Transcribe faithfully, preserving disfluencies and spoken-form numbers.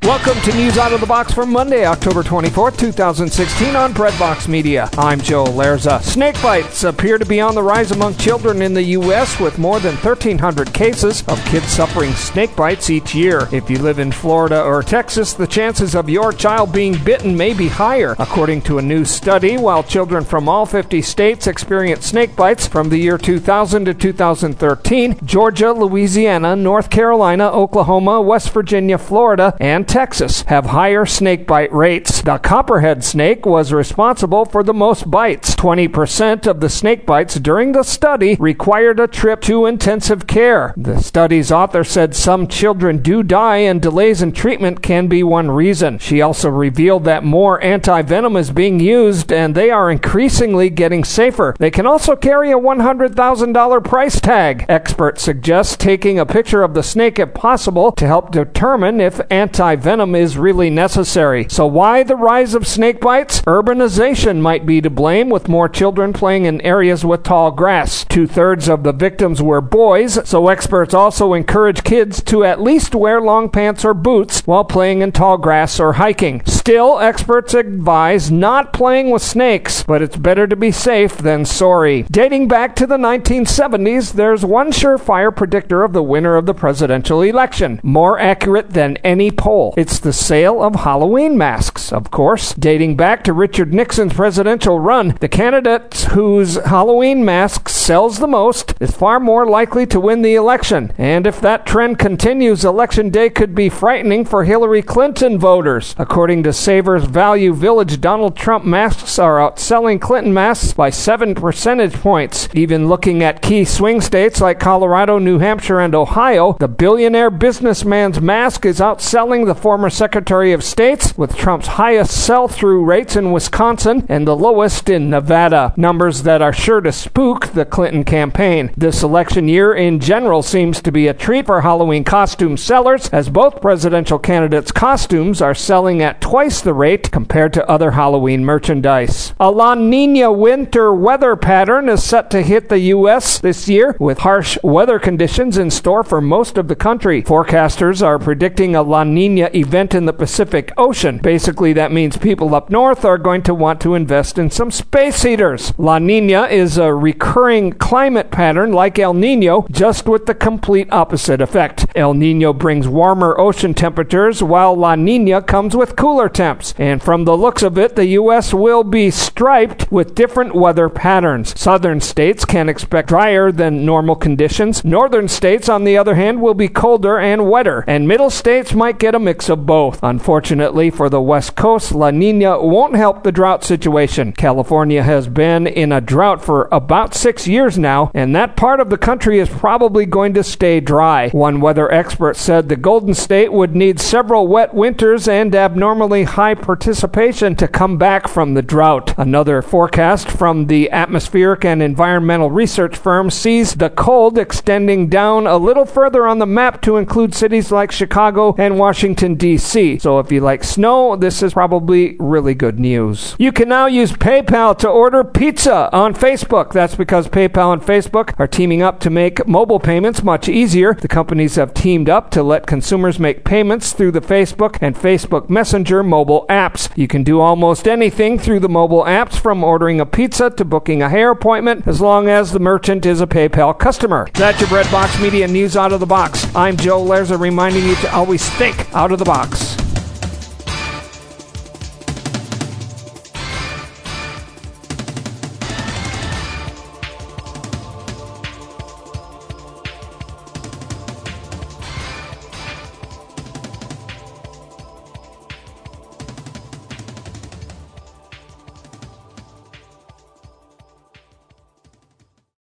Welcome to News Out of the Box for Monday, October twenty-fourth, twenty sixteen on Breadbox Media. I'm Joe Lerza. Snake bites appear to be on the rise among children in the U S with more than thirteen hundred cases of kids suffering snake bites each year. If you live in Florida or Texas, the chances of your child being bitten may be higher. According to a new study, while children from all fifty states experienced snake bites from the year two thousand to two thousand thirteen, Georgia, Louisiana, North Carolina, Oklahoma, West Virginia, Florida, and Texas have higher snake bite rates. The copperhead snake was responsible for the most bites. twenty percent of the snake bites during the study required a trip to intensive care. The study's author said some children do die and delays in treatment can be one reason. She also revealed that more anti-venom is being used and they are increasingly getting safer. They can also carry a one hundred thousand dollars price tag. Experts suggest taking a picture of the snake if possible to help determine if anti-venom Venom is really necessary. So why the rise of snake bites? Urbanization might be to blame, with more children playing in areas with tall grass. Two-thirds of the victims were boys, so experts also encourage kids to at least wear long pants or boots while playing in tall grass or hiking. Still, experts advise not playing with snakes, but it's better to be safe than sorry. Dating back to the nineteen seventies, there's one surefire predictor of the winner of the presidential election, more accurate than any poll. It's the sale of Halloween masks, of course. Dating back to Richard Nixon's presidential run, the candidate whose Halloween mask sells the most is far more likely to win the election. And if that trend continues, Election Day could be frightening for Hillary Clinton voters. According to Savers Value Village, Donald Trump masks are outselling Clinton masks by seven percentage points. Even looking at key swing states like Colorado, New Hampshire, and Ohio, the billionaire businessman's mask is outselling the former Secretary of State's, with Trump's highest sell-through rates in Wisconsin and the lowest in Nevada. Numbers that are sure to spook the Clinton campaign. This election year in general seems to be a treat for Halloween costume sellers, as both presidential candidates' costumes are selling at twice the rate compared to other Halloween merchandise. A La Niña winter weather pattern is set to hit the U S this year, with harsh weather conditions in store for most of the country. Forecasters are predicting a La Niña event in the Pacific Ocean. Basically, that means people up north are going to want to invest in some space heaters. La Niña is a recurring climate pattern like El Nino, just with the complete opposite effect. El Nino brings warmer ocean temperatures, while La Niña comes with cooler temps. And from the looks of it, the U S will be striped with different weather patterns. Southern states can expect drier than normal conditions. Northern states, on the other hand, will be colder and wetter. And middle states might get a mix of both. Unfortunately for the West Coast, La Niña won't help the drought situation. California has been in a drought for about six years now, and that part of the country is probably going to stay dry. One weather expert said the Golden State would need several wet winters and abnormally high participation to come back from the drought. Another forecast from the atmospheric and environmental research firm sees the cold extending down a little further on the map to include cities like Chicago and Washington, D C So if you like snow, this is probably really good news. You can now use PayPal to order pizza on Facebook. That's because PayPal and Facebook are teaming up to make mobile payments much easier. The companies have teamed up to let consumers make payments through the Facebook and Facebook Messenger mobile apps. You can do almost anything through the mobile apps, from ordering a pizza to booking a hair appointment, as long as the merchant is a PayPal customer. That's your Breadbox Media News Out of the Box. I'm Joe Lerza, reminding you to always think out of the box.